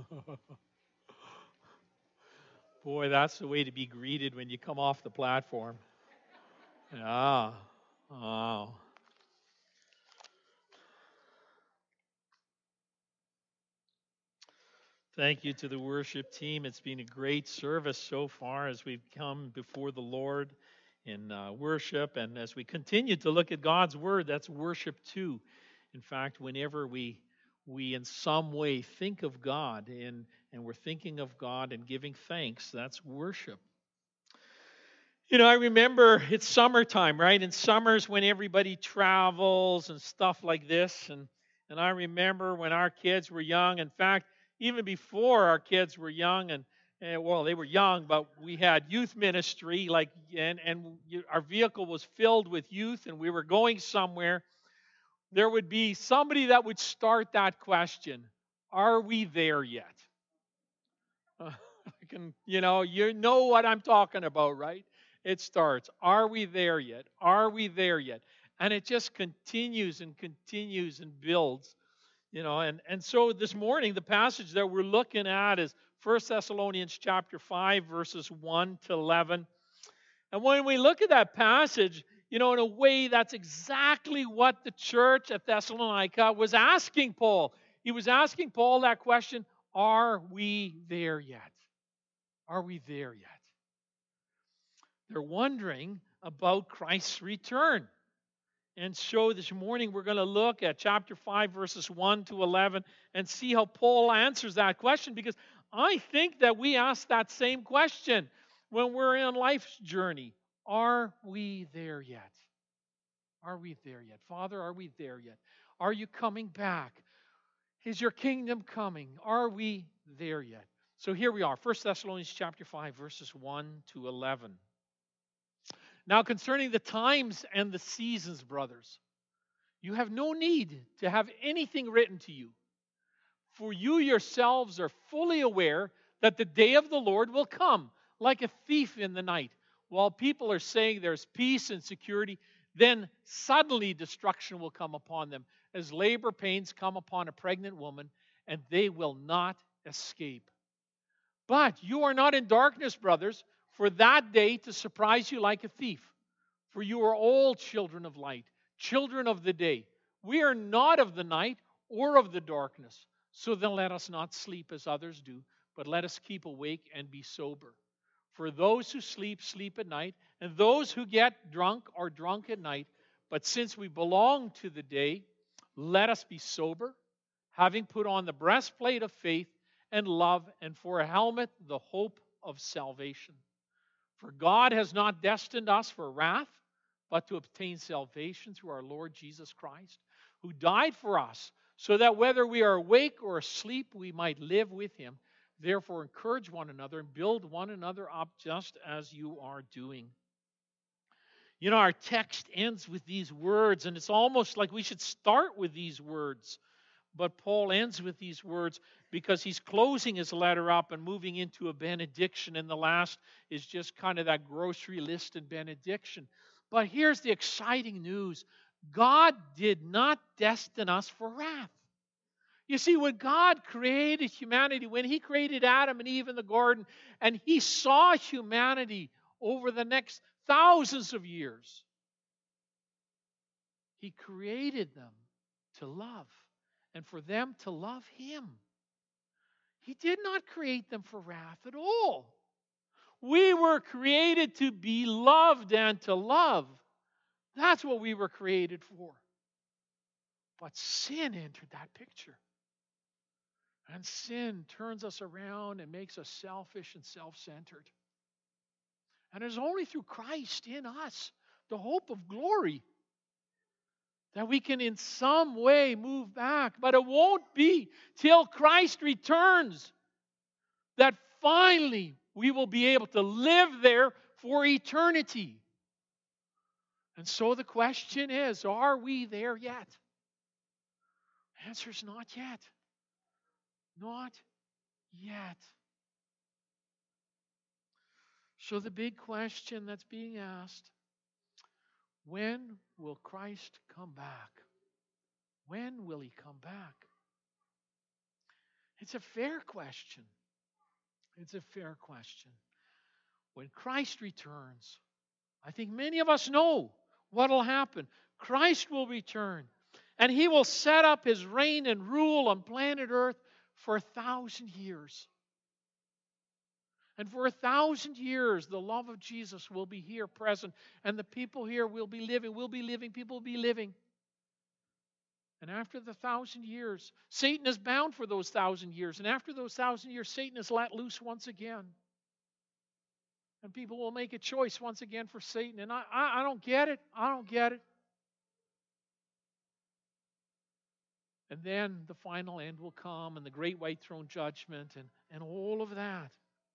Boy, that's the way to be greeted when you come off the platform. Yeah. Wow. Thank you to the worship team. It's been a great service so far as we've come before the Lord in worship. And as we continue to look at God's Word, that's worship too. In fact, whenever we in some way think of God and we're thinking of God and giving thanks, that's worship. You know, I remember it's summertime, right? In summers when everybody travels and stuff like this. And I remember when our kids were young. In fact, even before our kids were young, and well, they were young, but we had youth ministry, our vehicle was filled with youth, and we were going somewhere. There would be somebody that would start that question: Are we there yet? You know what I'm talking about, right? It starts, are we there yet? Are we there yet? And it just continues and continues and builds, and so this morning, the passage that we're looking at is 1 Thessalonians chapter 5, verses 1 to 11. And when we look at that passage, in a way, that's exactly what the church at Thessalonica was asking Paul. He was asking Paul that question, are we there yet? Are we there yet? They're wondering about Christ's return. And so this morning we're going to look at chapter 5, verses 1 to 11 and see how Paul answers that question, because I think that we ask that same question when we're in life's journey. Are we there yet? Are we there yet? Father, are we there yet? Are you coming back? Is your kingdom coming? Are we there yet? So here we are, 1 Thessalonians chapter 5, verses 1 to 11. Now concerning the times and the seasons, brothers, you have no need to have anything written to you, for you yourselves are fully aware that the day of the Lord will come like a thief in the night. While people are saying there's peace and security, then suddenly destruction will come upon them, as labor pains come upon a pregnant woman, and they will not escape. But you are not in darkness, brothers, for that day to surprise you like a thief. For you are all children of light, children of the day. We are not of the night or of the darkness. So then let us not sleep as others do, but let us keep awake and be sober. For those who sleep, sleep at night, and those who get drunk are drunk at night. But since we belong to the day, let us be sober, having put on the breastplate of faith and love, and for a helmet, the hope of salvation. For God has not destined us for wrath, but to obtain salvation through our Lord Jesus Christ, who died for us, so that whether we are awake or asleep, we might live with him. Therefore, encourage one another and build one another up just as you are doing. Our text ends with these words, and it's almost like we should start with these words. But Paul ends with these words because he's closing his letter up and moving into a benediction, and the last is just kind of that grocery list and benediction. But here's the exciting news. God did not destine us for wrath. You see, when God created humanity, when he created Adam and Eve in the garden, and he saw humanity over the next thousands of years, he created them to love and for them to love him. He did not create them for wrath at all. We were created to be loved and to love. That's what we were created for. But sin entered that picture. And sin turns us around and makes us selfish and self-centered. And it is only through Christ in us, the hope of glory, that we can in some way move back. But it won't be till Christ returns that finally we will be able to live there for eternity. And so the question is, are we there yet? The answer is not yet. Not yet. So the big question that's being asked, when will Christ come back? When will he come back? It's a fair question. It's a fair question. When Christ returns, I think many of us know what will happen. Christ will return, and he will set up his reign and rule on planet Earth for 1,000 years. And for 1,000 years, the love of Jesus will be here present, and the people here will be living, people will be living. And after the 1,000 years, Satan is bound for those 1,000 years. And after those 1,000 years, Satan is let loose once again. And people will make a choice once again for Satan. And I don't get it. I don't get it. And then the final end will come, and the great white throne judgment, and all of that.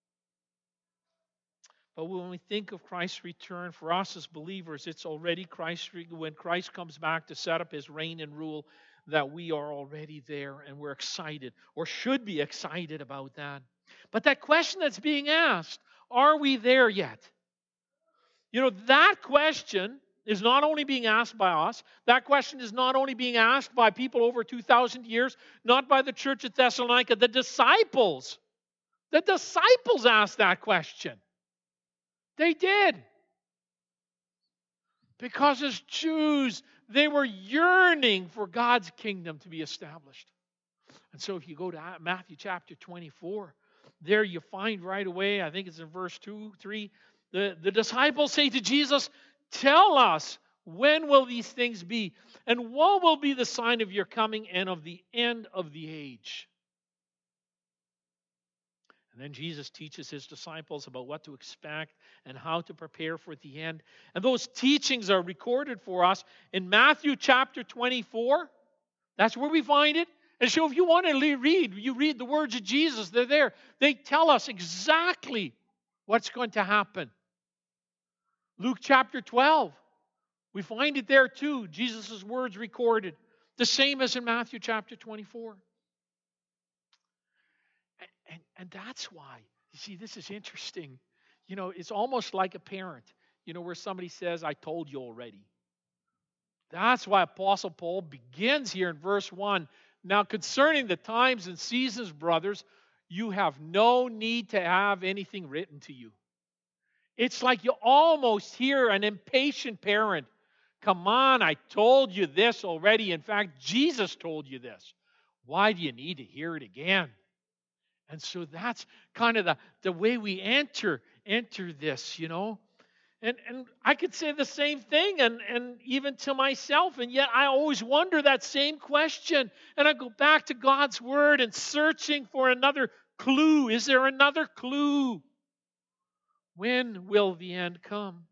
But when we think of Christ's return, for us as believers, it's already when Christ comes back to set up his reign and rule, that we are already there, and we're excited, or should be excited about that. But that question that's being asked, are we there yet? You know, that question is not only being asked by us, that question is not only being asked by people over 2,000 years, not by the church at Thessalonica, the disciples asked that question. They did. Because as Jews, they were yearning for God's kingdom to be established. And so if you go to Matthew chapter 24, there you find right away, I think it's in verse 2, 3, the disciples say to Jesus, "Tell us, when will these things be? And what will be the sign of your coming and of the end of the age?" And then Jesus teaches his disciples about what to expect and how to prepare for the end. And those teachings are recorded for us in Matthew chapter 24. That's where we find it. And so if you want to read, you read the words of Jesus. They're there. They tell us exactly what's going to happen. Luke chapter 12. We find it there too. Jesus' words recorded. The same as in Matthew chapter 24. And that's why, you see, this is interesting. You know, it's almost like a parent, you know, where somebody says, "I told you already." That's why Apostle Paul begins here in verse 1. "Now concerning the times and seasons, brothers, you have no need to have anything written to you." It's like you almost hear an impatient parent. "Come on, I told you this already. In fact, Jesus told you this. Why do you need to hear it again?" And so that's kind of the way we enter this, you know. And I could say the same thing, and even to myself, and yet I always wonder that same question. And I go back to God's Word and searching for another clue. Is there another clue? When will the end come?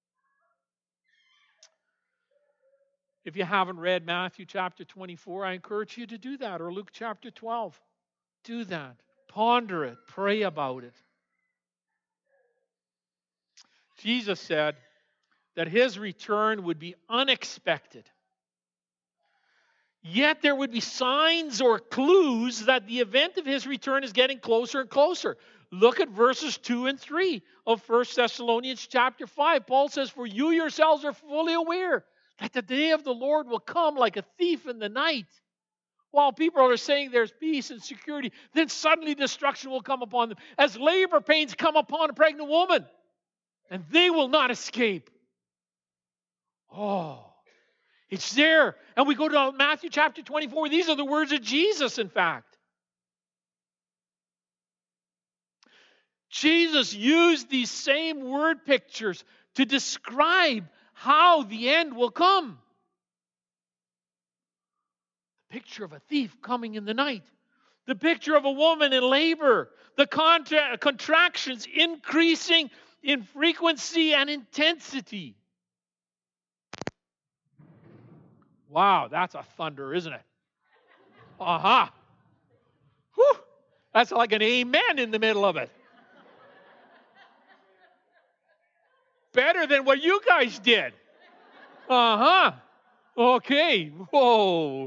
If you haven't read Matthew chapter 24, I encourage you to do that, or Luke chapter 12. Do that. Ponder it. Pray about it. Jesus said that his return would be unexpected. Yet there would be signs or clues that the event of his return is getting closer and closer. Look at verses 2 and 3 of 1 Thessalonians chapter 5. Paul says, "For you yourselves are fully aware that the day of the Lord will come like a thief in the night. While people are saying there's peace and security, then suddenly destruction will come upon them, as labor pains come upon a pregnant woman, and they will not escape." Oh, it's there. And we go to Matthew chapter 24. These are the words of Jesus, in fact. Jesus used these same word pictures to describe how the end will come. Picture of a thief coming in the night. The picture of a woman in labor. The contractions increasing in frequency and intensity. Wow, that's a thunder, isn't it? Aha. Whew. That's like an amen in the middle of it. Better than what you guys did. Uh-huh. Okay. Whoa.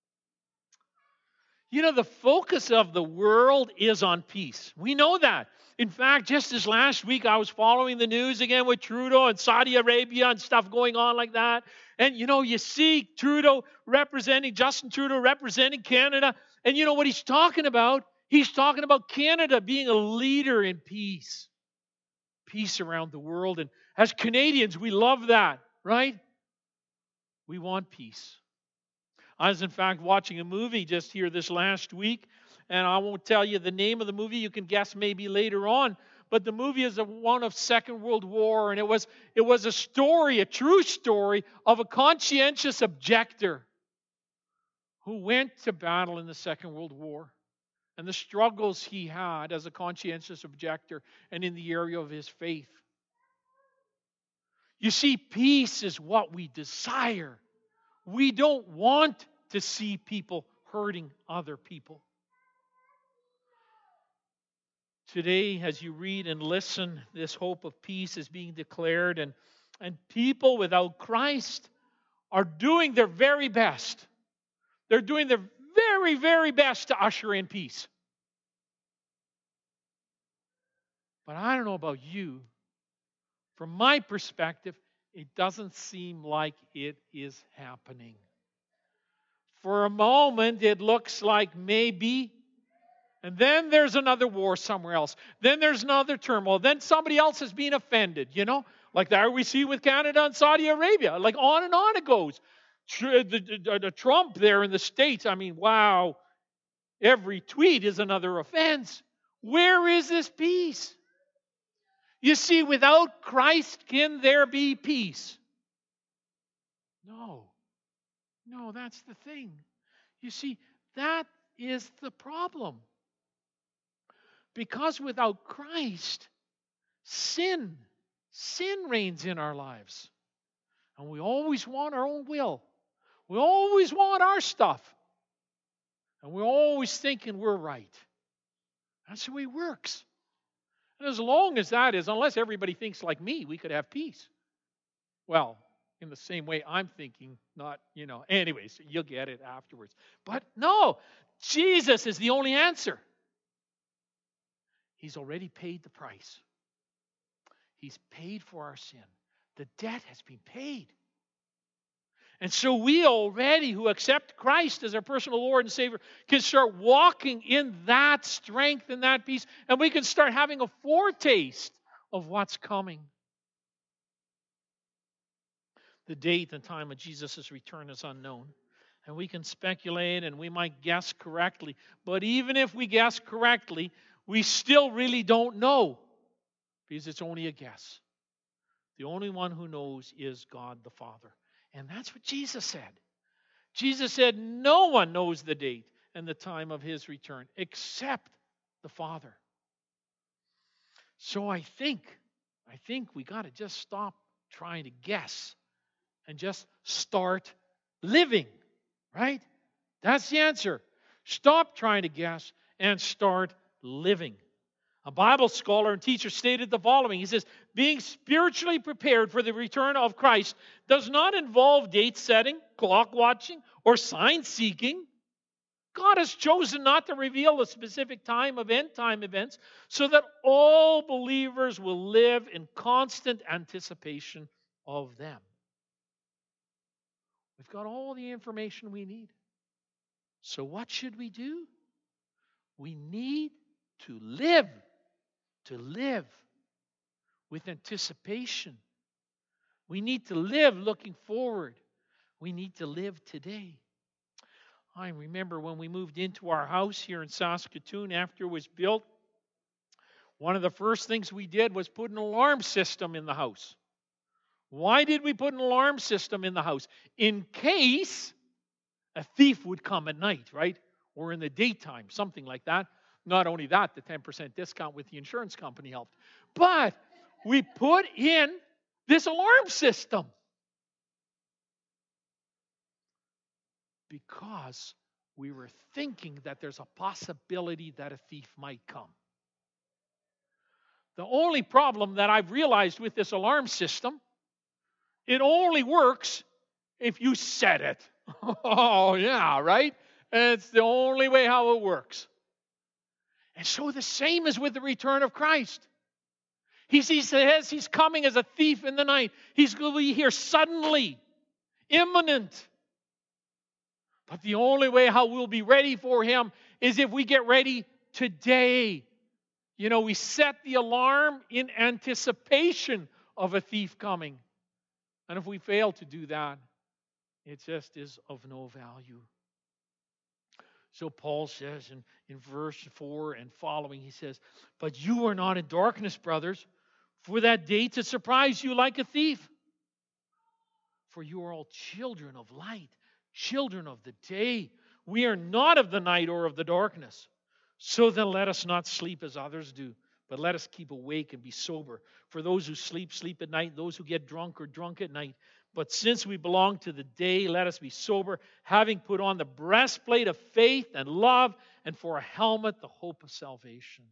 You know, the focus of the world is on peace. We know that. In fact, just this last week, I was following the news again with Trudeau and Saudi Arabia and stuff going on like that. And, you see Justin Trudeau representing Canada. And you know what he's talking about? He's talking about Canada being a leader in peace. Peace around the world. And as Canadians, we love that, right? We want peace. I was, in fact, watching a movie just here this last week, and I won't tell you the name of the movie. You can guess maybe later on. But the movie is one of Second World War, and it was a story, a true story, of a conscientious objector who went to battle in the Second World War and the struggles he had as a conscientious objector and in the area of his faith. You see, peace is what we desire. We don't want to see people hurting other people. Today, as you read and listen, this hope of peace is being declared, and people without Christ are doing their very best. They're doing their very, very best to usher in peace. But I don't know about you. From my perspective, it doesn't seem like it is happening. For a moment, it looks like maybe. And then there's another war somewhere else. Then there's another turmoil. Then somebody else is being offended, Like that we see with Canada and Saudi Arabia. Like on and on it goes. The Trump there in the States, wow. Every tweet is another offense. Where is this peace? You see, without Christ, can there be peace? No. No, that's the thing. You see, that is the problem. Because without Christ, sin reigns in our lives. And we always want our own will. We always want our stuff. And we're always thinking we're right. That's the way it works. And as long as that is, unless everybody thinks like me, we could have peace. Well, in the same way I'm thinking, not, anyways, you'll get it afterwards. But no, Jesus is the only answer. He's already paid the price. He's paid for our sin. The debt has been paid. And so we already, who accept Christ as our personal Lord and Savior, can start walking in that strength and that peace, and we can start having a foretaste of what's coming. The date and time of Jesus' return is unknown. And we can speculate and we might guess correctly. But even if we guess correctly, we still really don't know. Because it's only a guess. The only one who knows is God the Father. And that's what Jesus said. Jesus said no one knows the date and the time of his return except the Father. So I think we got to just stop trying to guess and just start living, right? That's the answer. Stop trying to guess and start living. A Bible scholar and teacher stated the following. He says, being spiritually prepared for the return of Christ does not involve date setting, clock watching, or sign seeking. God has chosen not to reveal the specific time of end time events so that all believers will live in constant anticipation of them. We've got all the information we need. So what should we do? We need to live with anticipation. We need to live looking forward. We need to live today. I remember when we moved into our house here in Saskatoon after it was built, one of the first things we did was put an alarm system in the house. Why did we put an alarm system in the house? In case a thief would come at night, right? Or in the daytime, something like that. Not only that, the 10% discount with the insurance company helped. But we put in this alarm system because we were thinking that there's a possibility that a thief might come. The only problem that I've realized with this alarm system, it only works if you set it. Oh, yeah, right? And it's the only way how it works. And so the same is with the return of Christ. He says he's coming as a thief in the night. He's going to be here suddenly, imminent. But the only way how we'll be ready for him is if we get ready today. You know, we set the alarm in anticipation of a thief coming. And if we fail to do that, it just is of no value. So Paul says in verse 4 and following, he says, "But you are not in darkness, brothers, for that day to surprise you like a thief. For you are all children of light, children of the day. We are not of the night or of the darkness. So then let us not sleep as others do, but let us keep awake and be sober. For those who sleep, sleep at night. Those who get drunk are drunk at night. But since we belong to the day, let us be sober, having put on the breastplate of faith and love, and for a helmet, the hope of salvation."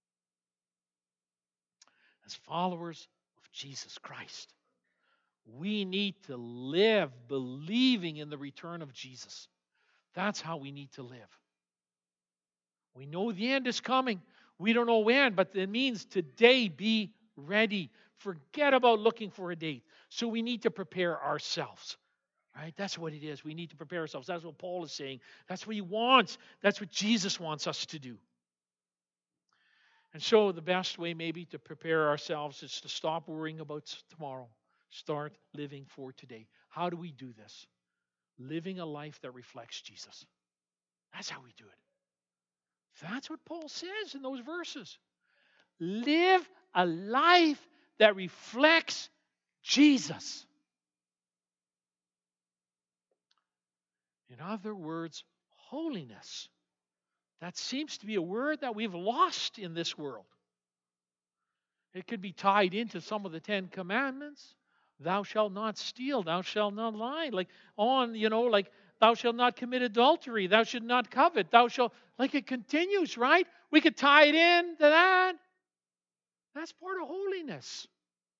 As followers of Jesus Christ, we need to live believing in the return of Jesus. That's how we need to live. We know the end is coming. We don't know when, but it means today be ready. Forget about looking for a date. So we need to prepare ourselves. Right? That's what it is. We need to prepare ourselves. That's what Paul is saying. That's what he wants. That's what Jesus wants us to do. And so the best way maybe to prepare ourselves is to stop worrying about tomorrow. Start living for today. How do we do this? Living a life that reflects Jesus. That's how we do it. That's what Paul says in those verses. Live a life that reflects Jesus. In other words, holiness. That seems to be a word that we've lost in this world. It could be tied into some of the 10 Commandments. Thou shalt not steal, thou shalt not lie. Like thou shalt not commit adultery, thou shalt not covet, thou shalt, like it continues, right? We could tie it in to that. That's part of holiness.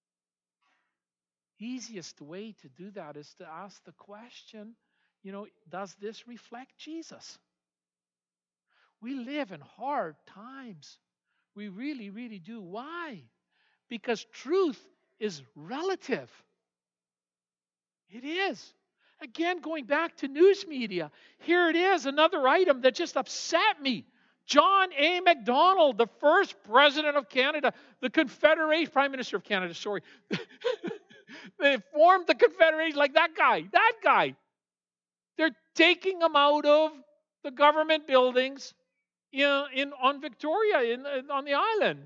Easiest way to do that is to ask the question, does this reflect Jesus? We live in hard times. We really, really do. Why? Because truth is relative. It is. Again, going back to news media, here it is, another item that just upset me. John A. Macdonald, the first president of Canada, the Confederation, Prime Minister of Canada, sorry. They formed the Confederation like that guy. They're taking him out of the government buildings on Victoria, on the island.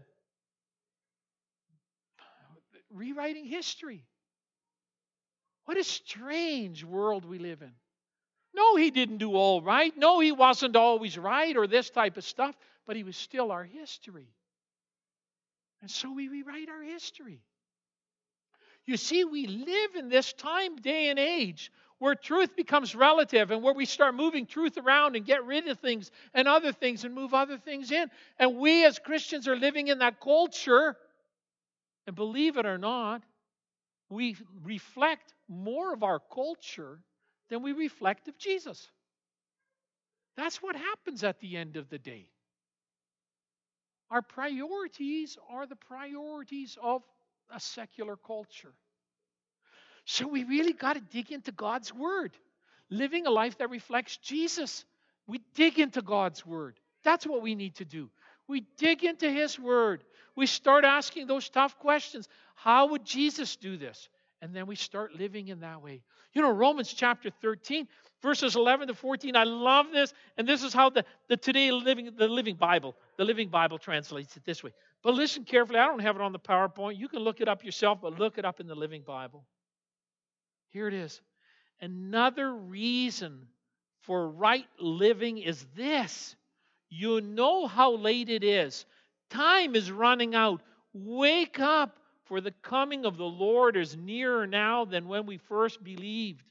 Rewriting history. What a strange world we live in. No, he didn't do all right. No, he wasn't always right or this type of stuff, but he was still our history. And so we rewrite our history. You see, we live in this time, day, and age where truth becomes relative and where we start moving truth around and get rid of things and other things and move other things in. And we as Christians are living in that culture. And believe it or not, we reflect more of our culture than we reflect of Jesus. That's what happens at the end of the day. Our priorities are the priorities of a secular culture. So we really got to dig into God's Word. Living a life that reflects Jesus. We dig into God's Word. That's what we need to do. We dig into His Word. We start asking those tough questions. How would Jesus do this? And then we start living in that way. Romans chapter 13, verses 11 to 14. I love this. And this is how the Living Bible translates it this way. But listen carefully. I don't have it on the PowerPoint. You can look it up yourself, but look it up in the Living Bible. Here it is. Another reason for right living is this. You know how late it is. Time is running out. Wake up, for the coming of the Lord is nearer now than when we first believed.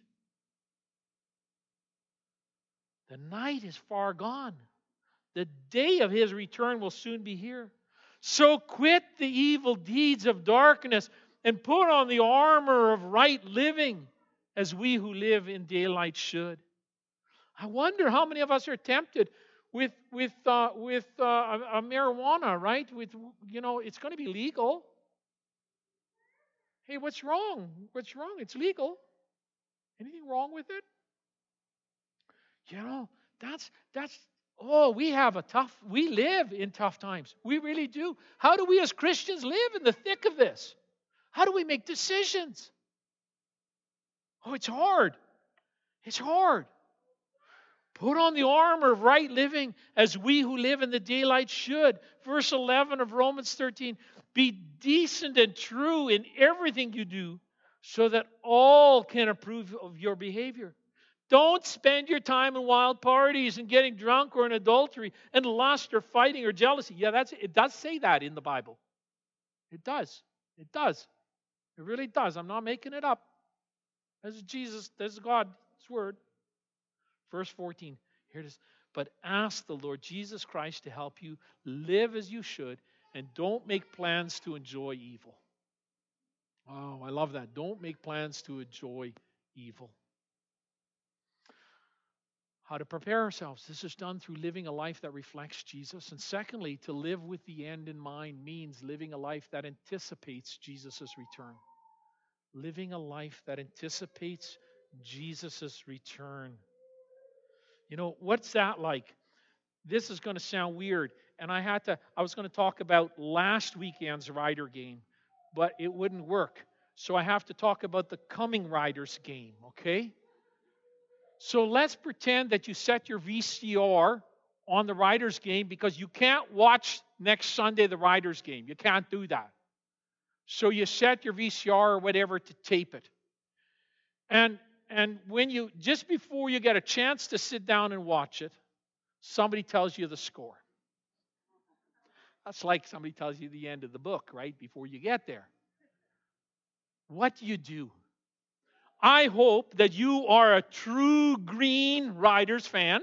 The night is far gone. The day of His return will soon be here. So quit the evil deeds of darkness and put on the armor of right living, as we who live in daylight should. I wonder how many of us are tempted. a marijuana, right? It's going to be legal. Hey, what's wrong? What's wrong? It's legal. Anything wrong with it? That's we live in tough times. We really do. How do we as Christians live in the thick of this? How do we make decisions? Oh, it's hard. It's hard. Put on the armor of right living as we who live in the daylight should. Verse 11 of Romans 13. Be decent and true in everything you do so that all can approve of your behavior. Don't spend your time in wild parties and getting drunk or in adultery and lust or fighting or jealousy. Yeah, it does say that in the Bible. It does. It does. It really does. I'm not making it up. That's God's word. Verse 14. Here it is. But ask the Lord Jesus Christ to help you live as you should, and don't make plans to enjoy evil. Oh, I love that. Don't make plans to enjoy evil. How to prepare ourselves. This is done through living a life that reflects Jesus. And secondly, to live with the end in mind means living a life that anticipates Jesus' return. Living a life that anticipates Jesus' return. What's that like? This is going to sound weird. And I was going to talk about last weekend's Rider game, but it wouldn't work. So I have to talk about the coming Riders game, okay? So let's pretend that you set your VCR on the Riders game because you can't watch next Sunday the Riders game. You can't do that. So you set your VCR or whatever to tape it. And just before you get a chance to sit down and watch it, somebody tells you the score. That's like somebody tells you the end of the book, right, before you get there. What do? I hope that you are a true Green Riders fan.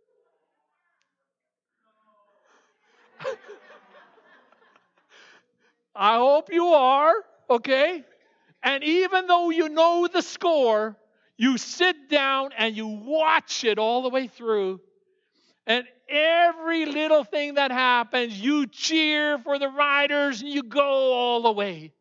I hope you are, okay? And even though you know the score, you sit down and you watch it all the way through. And every little thing that happens, you cheer for the Riders and you go all the way.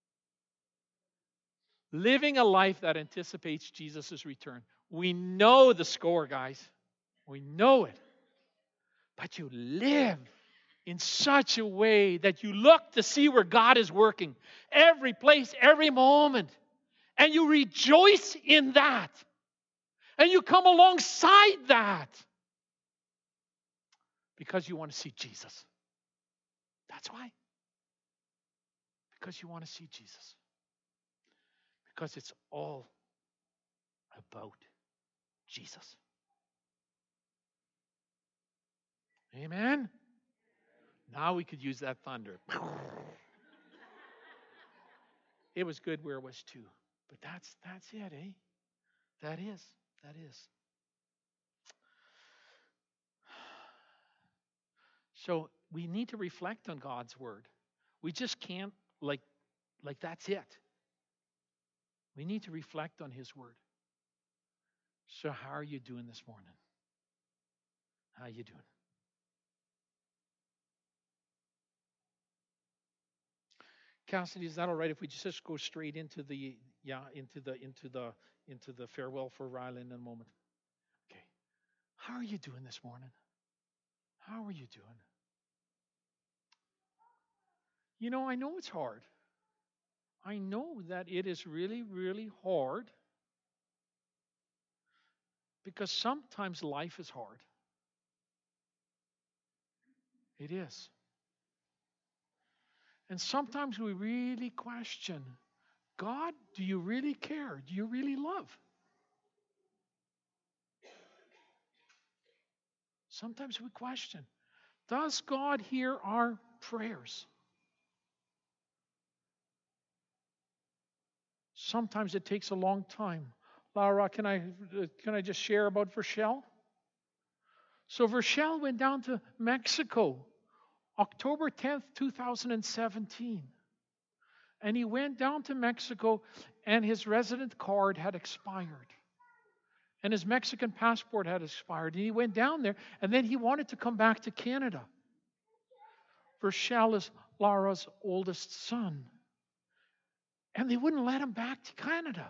Living a life that anticipates Jesus' return. We know the score, guys. We know it. But you live in such a way that you look to see where God is working. Every place, every moment. And you rejoice in that. And you come alongside that. Because you want to see Jesus. That's why. Because you want to see Jesus. Because it's all about Jesus. Amen? Now we could use that thunder. It was good where it was too. But that's it, eh? That is. So we need to reflect on God's word. We just can't like that's it. We need to reflect on his word. So how are you doing this morning? How are you doing? Cassidy, is that all right if we just go straight into the farewell for Ryland in a moment? Okay. How are you doing this morning? How are you doing? I know it's hard. I know that it is really, really hard because sometimes life is hard. It is. And sometimes we really question, God, do you really care? Do you really love? Sometimes we question, does God hear our prayers? Sometimes it takes a long time. Laura, can I just share about Vershel? So Vershel went down to Mexico October 10th, 2017. And he went down to Mexico and his resident card had expired. and his Mexican passport had expired. And he went down there, and then he wanted to come back to Canada. Rochelle is Laura's oldest son. And they wouldn't let him back to Canada.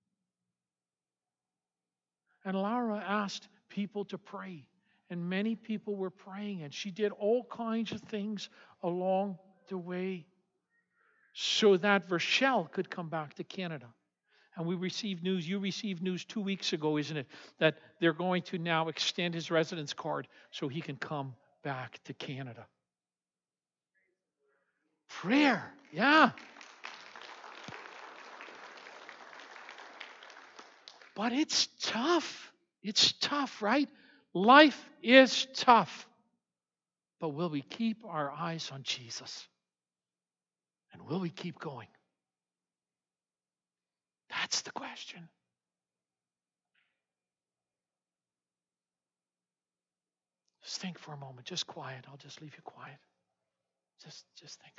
And Laura asked people to pray. And many people were praying. And she did all kinds of things along the way so that Rochelle could come back to Canada. And we received news, you received news 2 weeks ago, isn't it? That they're going to now extend his residence card so he can come back to Canada. Prayer, yeah. But it's tough. It's tough, right? Life is tough. But will we keep our eyes on Jesus? And will we keep going? That's the question. Just think for a moment. Just quiet. I'll just leave you quiet. Just think.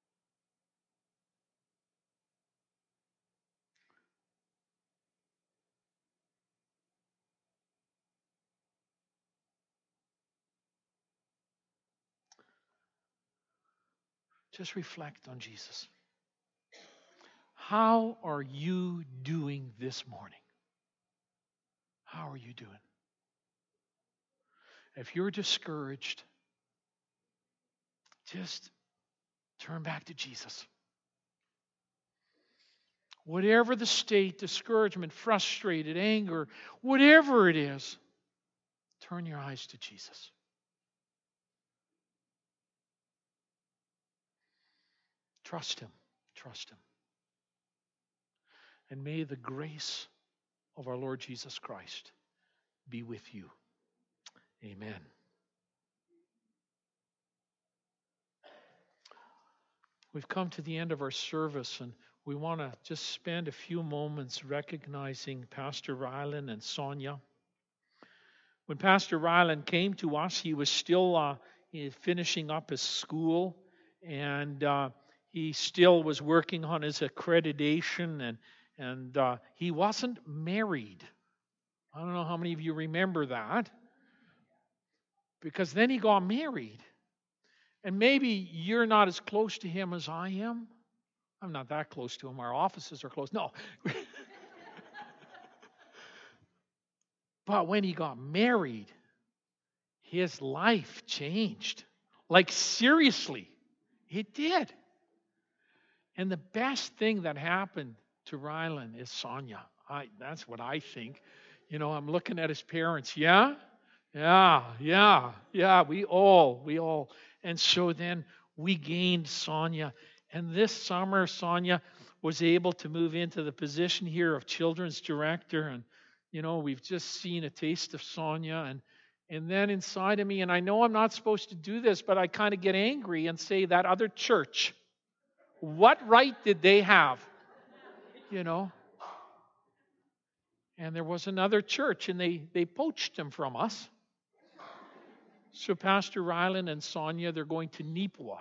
Just reflect on Jesus. How are you doing this morning? How are you doing? If you're discouraged, just turn back to Jesus. Whatever the state, discouragement, frustrated, anger, whatever it is, turn your eyes to Jesus. Trust Him. Trust Him. And may the grace of our Lord Jesus Christ be with you. Amen. We've come to the end of our service, and we want to just spend a few moments recognizing Pastor Ryland and Sonia. When Pastor Ryland came to us, he was still finishing up his school, and he still was working on his accreditation, and he wasn't married. I don't know how many of you remember that, because then he got married. And maybe you're not as close to him as I am. I'm not that close to him. Our offices are close. No. But when he got married, his life changed. Like, seriously, it did. And the best thing that happened to Ryland is Sonia. That's what I think. You know, I'm looking at his parents. Yeah. We all. And so then we gained Sonia. And this summer, Sonia was able to move into the position here of children's director. And, you know, we've just seen a taste of Sonia. And then inside of me, and I know I'm not supposed to do this, but I kind of get angry and say, that other church, what right did they have? You know? And there was another church, and they poached him from us. So Pastor Ryland and Sonia, they're going to Nipawin.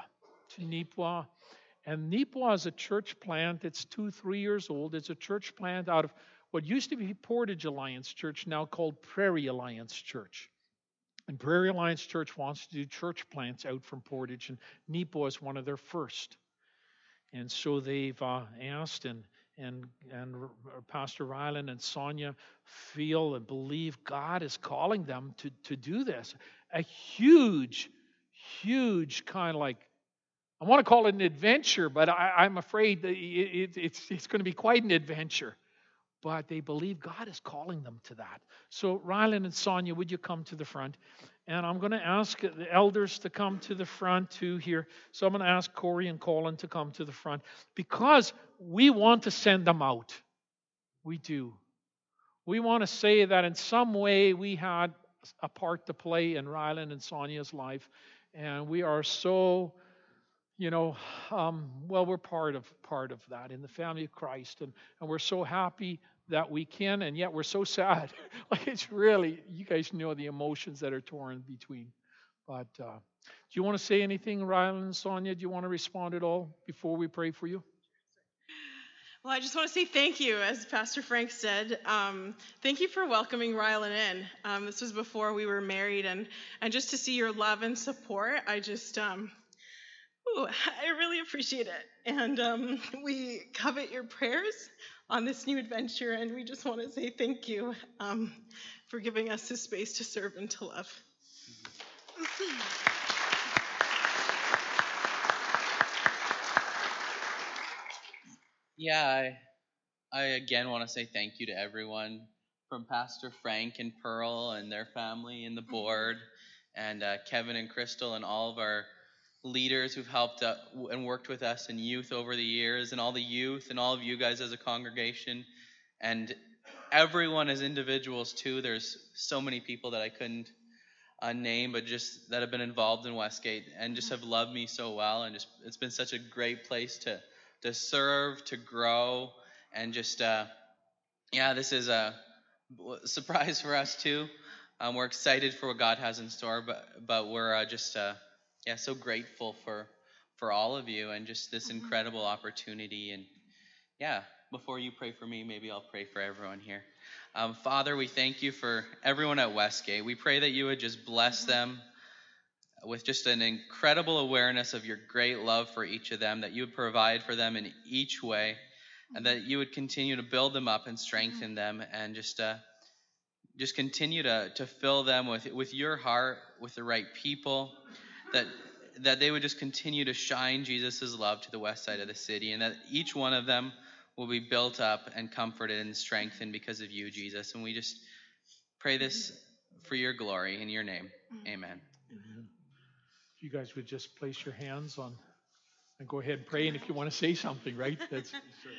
And Nipawin is a church plant. It's 2-3 years old. It's a church plant out of what used to be Portage Alliance Church, now called Prairie Alliance Church. And Prairie Alliance Church wants to do church plants out from Portage, and Nipawin is one of their first. And so they've asked, and Pastor Ryland and Sonia feel and believe God is calling them to do this. A huge kind of like, I want to call it an adventure, but I'm afraid that it's going to be quite an adventure. But they believe God is calling them to that. So Ryland and Sonia, would you come to the front? And I'm going to ask the elders to come to the front too here. So I'm going to ask Corey and Colin to come to the front, because we want to send them out. We do. We want to say that in some way we had a part to play in Ryland and Sonia's life. And we are so, we're part of that in the family of Christ. And we're so happy that we can, and yet we're so sad. Like, it's really, you guys know the emotions that are torn between. But do you want to say anything, Ryland and Sonia? Do you want to respond at all before we pray for you? Well, I just want to say thank you, as Pastor Frank said. Thank you for welcoming Rylan in. This was before we were married, and just to see your love and support, I just, I really appreciate it. And we covet your prayers on this new adventure, and we just want to say thank you for giving us this space to serve and to love. Yeah, I again want to say thank you to everyone from Pastor Frank and Pearl and their family and the board, and Kevin and Crystal and all of our leaders who've helped and worked with us in youth over the years, and all the youth and all of you guys as a congregation, and everyone as individuals too. There's so many people that I couldn't name, but just that have been involved in Westgate and just have loved me so well, and just it's been such a great place to serve, to grow, and just this is a surprise for us too. We're excited for what God has in store, but we're just so grateful for all of you and just this incredible opportunity. And before you pray for me, maybe I'll pray for everyone here. Father, we thank you for everyone at Westgate. We pray that you would just bless them with just an incredible awareness of your great love for each of them, that you would provide for them in each way, and that you would continue to build them up and strengthen them, and just continue to fill them with your heart, with the right people, that they would just continue to shine Jesus' love to the west side of the city, and that each one of them will be built up and comforted and strengthened because of you, Jesus. And we just pray this for your glory in your name. Amen. Amen. If you guys would just place your hands on and go ahead and pray, and if you want to say something, right? That's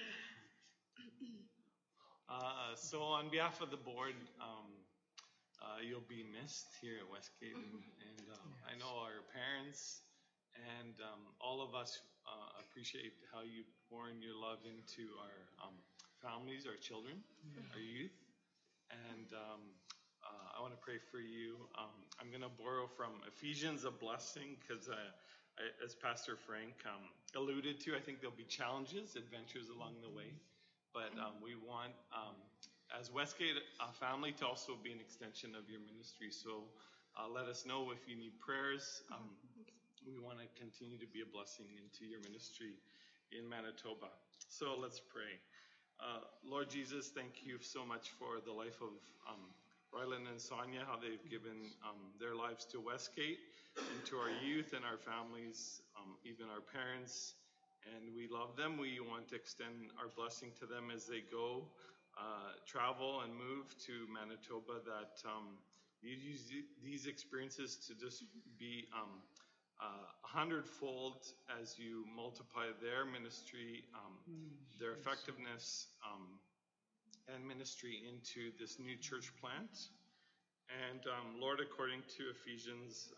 So on behalf of the board, you'll be missed here at Westgate, and I know our parents and all of us appreciate how you pour in your love into our families, our children, our youth, and I want to pray for you. I'm going to borrow from Ephesians, a blessing, because as Pastor Frank alluded to, I think there'll be challenges, adventures along the way, but we want, as Westgate family, to also be an extension of your ministry. So let us know if you need prayers. We want to continue to be a blessing into your ministry in Manitoba. So let's pray. Lord Jesus, thank you so much for the life of Rylan and Sonia, how they've given their lives to Westgate and to our youth and our families, even our parents. And we love them. We want to extend our blessing to them as they go, travel and move to Manitoba, that you use these experiences to just be 100-fold as you multiply their ministry, their effectiveness, and ministry into this new church plant. And Lord, according to Ephesians,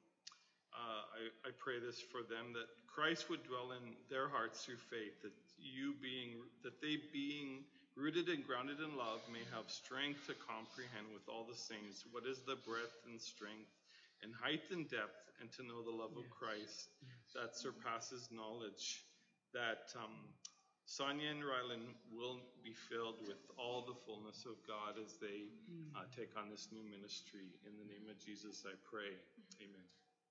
I pray this for them, that Christ would dwell in their hearts through faith, that they being rooted and grounded in love may have strength to comprehend with all the saints what is the breadth and strength and height and depth, and to know the love of Christ that surpasses knowledge, that Sonia and Rylan will be filled with all the fullness of God as they take on this new ministry. In the name of Jesus, I pray. Amen.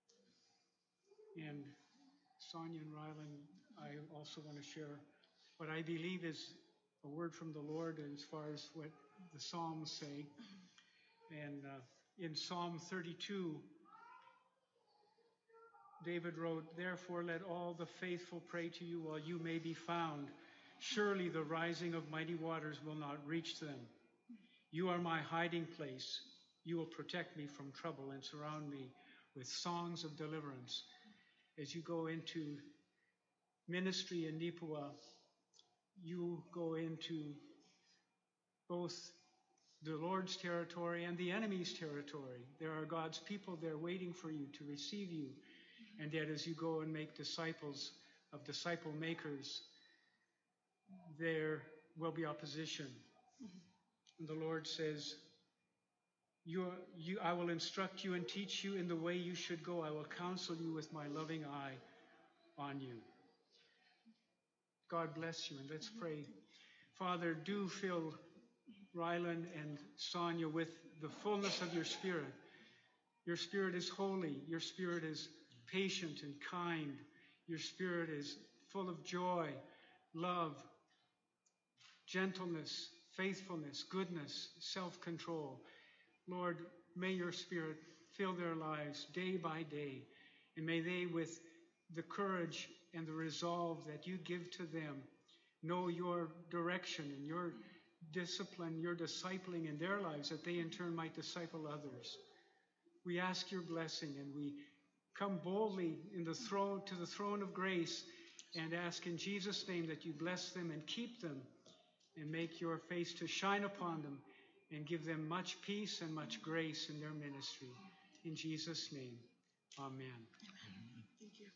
And Sonia and Rylan, I also want to share what I believe is a word from the Lord as far as what the Psalms say. And in Psalm 32, David wrote, "Therefore let all the faithful pray to you while you may be found. Surely the rising of mighty waters will not reach them. You are my hiding place. You will protect me from trouble and surround me with songs of deliverance." As you go into ministry in Nipua, you go into both the Lord's territory and the enemy's territory. There are God's people there waiting for you to receive you. And yet as you go and make disciples of disciple makers, there will be opposition. And the Lord says, I will instruct you and teach you in the way you should go. I will counsel you with my loving eye on you. God bless you, and let's pray. Father, do fill Rylan and Sonia with the fullness of your Spirit. Your Spirit is holy. Your Spirit is patient and kind. Your Spirit is full of joy, love, gentleness, faithfulness, goodness, self-control. Lord, may your Spirit fill their lives day by day, and may they, with the courage and the resolve that you give to them, know your direction and your discipline, your discipling in their lives, that they in turn might disciple others. We ask your blessing, and we come boldly to the throne of grace, and ask in Jesus' name that you bless them and keep them, and make your face to shine upon them, and give them much peace and much grace in their ministry. In Jesus' name, amen. Thank you.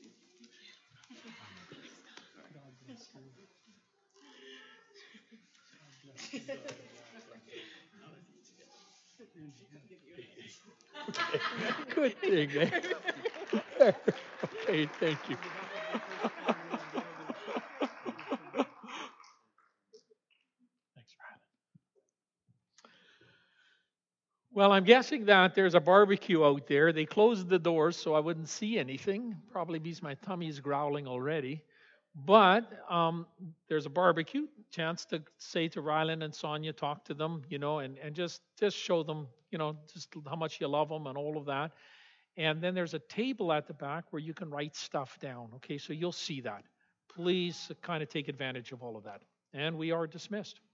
God bless you. God bless you. Good thing, eh? Okay, thank you. Thanks, Brad. Well, I'm guessing that there's a barbecue out there. They closed the doors so I wouldn't see anything, probably because my tummy's growling already. But there's a barbecue, chance to say to Rylan and Sonia, talk to them, and just show them, just how much you love them and all of that. And then there's a table at the back where you can write stuff down. Okay, so you'll see that. Please kind of take advantage of all of that. And we are dismissed.